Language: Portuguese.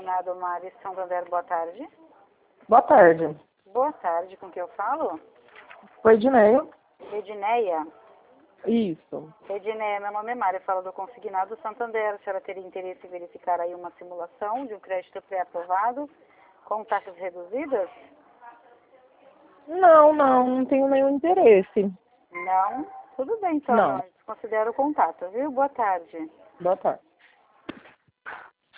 Consignado Mari Santander, boa tarde. Boa tarde. Boa tarde, com quem eu falo? Oi, Edneia. Edneia. Isso. Edneia, meu nome é Mari, eu falo do Consignado Santander. A senhora teria interesse em verificar aí uma simulação de um crédito pré-aprovado com taxas reduzidas? Não tenho nenhum interesse. Não? Tudo bem, então. Não. Desconsidero o contato, viu? Boa tarde. Boa tarde.